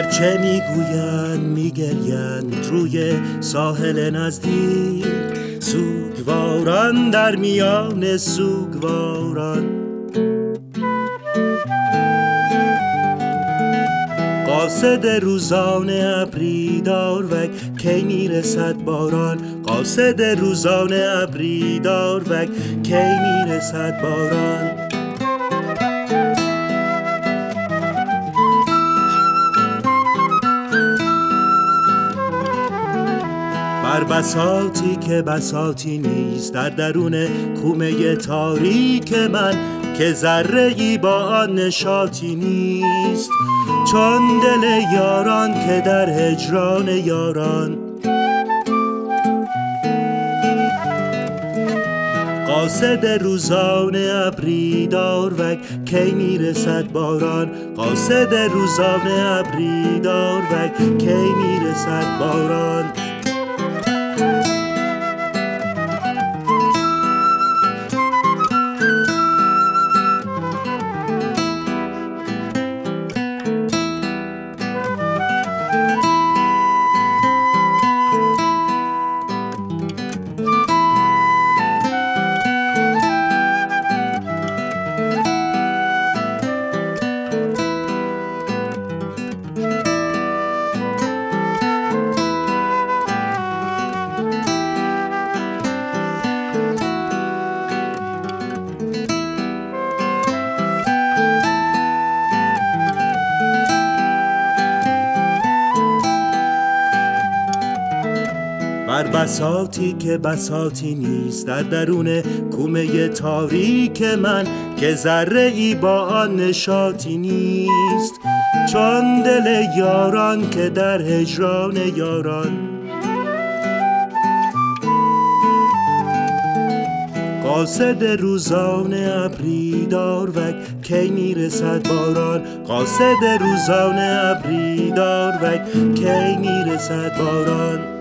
چه میگویند میگریند روی ساحل نزدیک، سوگواران در میان سوگواران. قاصد روزانه ابری داروک کی میرسد باران، قاصد روزانه ابری داروک کی میرسد باران. بر بساطی که بساطی نیست در درون کومه تاریک من، که ذره‌ای با آن نشاطی نیست، چون دل یاران که در هجران یاران. قاصد روزانه ابری داروک کی میرسد باران، قاصد روزانه ابری داروک کی میرسد باران. بر بساطی که بساطی نیست در درون کومه تاریک من، که ذره‌ای با آن نشاطی نیست، چون دل یاران که در هجران یاران. قاصد روزانه ابری داروک کی میرسد باران، قاصد روزانه ابری داروک کی میرسد باران.